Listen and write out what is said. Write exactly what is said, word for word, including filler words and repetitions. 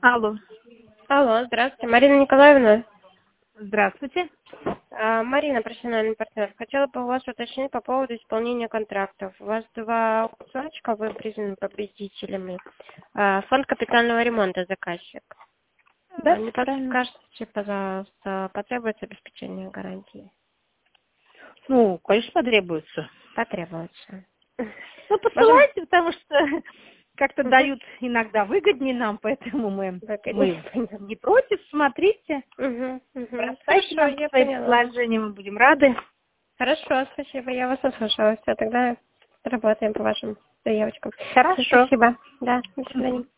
Алло. Алло, здравствуйте, Марина Николаевна. Здравствуйте. А, Марина, профессиональный партнер. Хотела бы у вас уточнить по поводу исполнения контрактов. У вас два кусочка, вы признаны победителями. А, Фонд капитального ремонта заказчик. Да, А, Не правильно. подскажете, пожалуйста, потребуется обеспечение гарантии? Ну, конечно, потребуется. Потребуется. Ну, Можем? посылайте, потому что как-то Угу. дают иногда выгоднее нам, поэтому мы, Так, мы понятно. не против. Смотрите, Угу, угу. бросайте Хорошо, нам я свои поняла. предложения, мы будем рады. Хорошо, спасибо, я вас услышала. Все, тогда работаем по вашим заявочкам. Всё, Хорошо. спасибо. Да, до свидания.